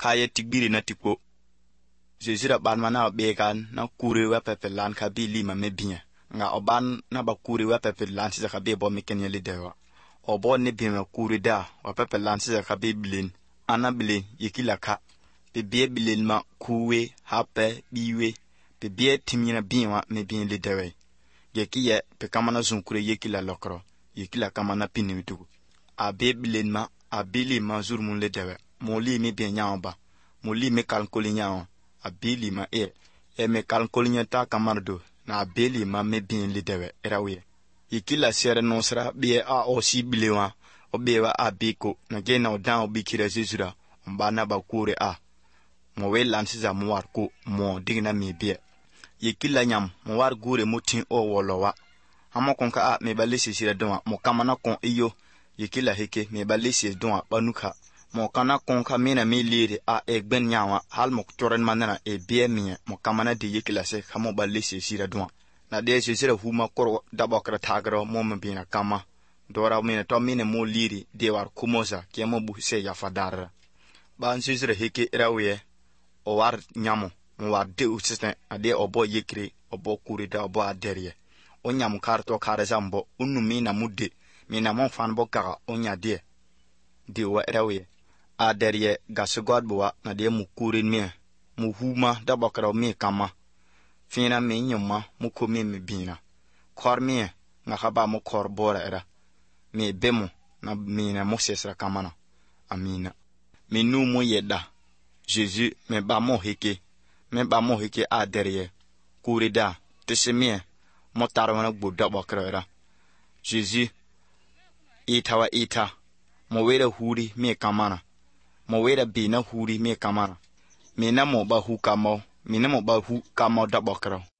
kaya tigbiri na tikpo. Jésus da ban mana bekan na kure wa pepelan ka bi lima me bien. Nga oban na ba kure wa pepelan si ka be bo mekenya lidewa. Obo ne bi me kure da wa pepelan si ka be bilin. Ana bilin yekila ka. Be bilin ma kuwe hape biwe. Be timina biwa me bien lidewe. Yekiye pe kamana zunkure yekila lokro. Yekila kamana pinimitu. A be bilin ma a bili ma zur mun lidewe. Moli me bien nyamba. Moli me kalkoli nyamba. A bili ma me kalkoli nyata kamardo. Na a bili ma me bien lidewe. Erawe. Yekila sere nosra be a osi bilewa. Obewa a biko. Na gena odan obikira zizura. Mbana ba kure a. Mwe lansiza mwar ko. Mwa digna mi bie. Yekila nyam mwar gure mutin o wolowa. Hamo konka a me balisi sira donwa. Mo kamana kon iyo. Yekila heke me balisi donwa banuka. Mo kana konka mina me liri a egben nyawa. Hal mo kutoren manana e bie miye. Mo kamana di yekila se hamo balisi sira donwa. Na de sira huma koro dabokra tagaro mo mbina kama. Dora mina to mine mo liri de war kumoza kia mo buhise ya fadara. Ba sira heke erawe o war nyamo. Mo war de usisten ade obo yekre obo kurida obo aderie. O nyam karto karezambo unu mina mude. Mina mon fan bokaga onya de. De wa erawe. Aderie gasugod boa na de mukurin me. Muhuma dabokra me kama. Fina me nyoma mukome me bina. Kor me nga kaba mo kor bora era. Me bemo na mina mo sesra kamana. Amina. Me nu mo yeda. Jésus me ba mo heke. Me ba mo heke a derrière. Kurida. Tesemie. Mo tarwana gboda bakra era. Jésus. Itawa ita. Mo wera huri me kamana. Mo wera bina huri me kamana. Me na mo ba hu kamau. Me na mo ba hu kamau da bakra.